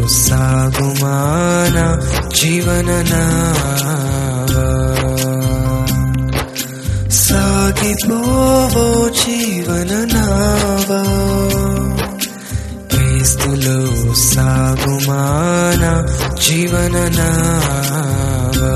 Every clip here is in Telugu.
సాగుమాన జీవన నావా సాగిపోవో జీవన నావా క్రీస్తులో సాగుమాన జీవన నావా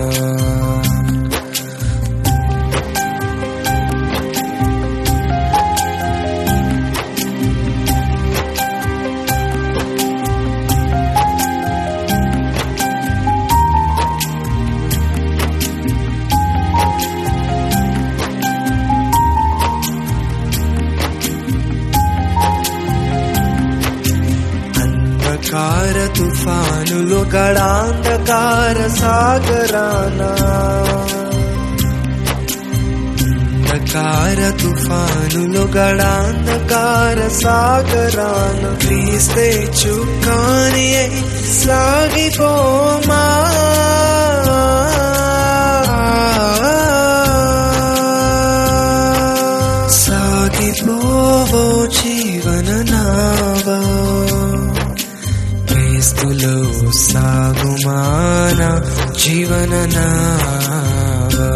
అంధకార తుఫానులు గడాంధకార సాగరాన అంధకార తుఫానులు గడాంధకార సాగరాన క్రీస్తే చుక్కాని సాగిపోమా సాగిపోవో జీవన నావా క్రీస్తులో సాగుమాన జీవన నావా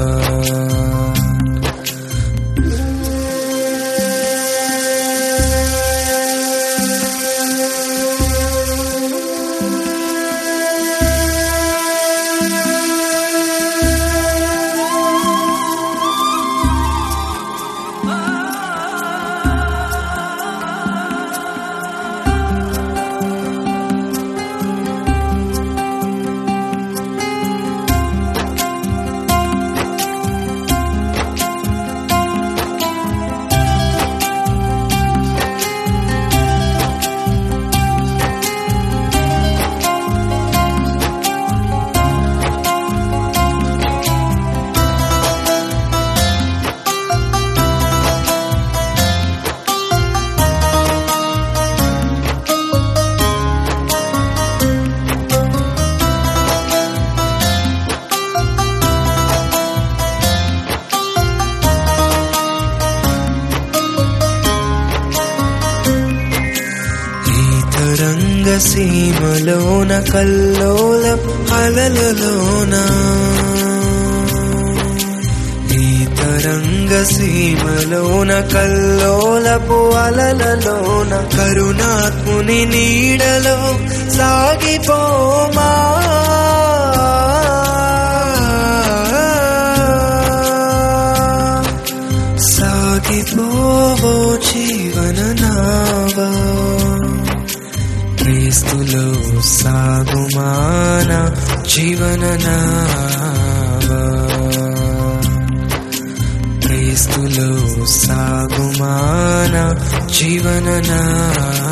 సీమలోన కల్లోలపు అలలలోన ఈ తరంగ సీమలోన కల్లోలపు అలలలోన కరుణాత్ముని నీడలో సాగిపోమా సాగిపోవో జీవన నావా క్రీస్తులో సాగుమాన జీవన నావా క్రీస్తులో సాగుమాన జీవన నావా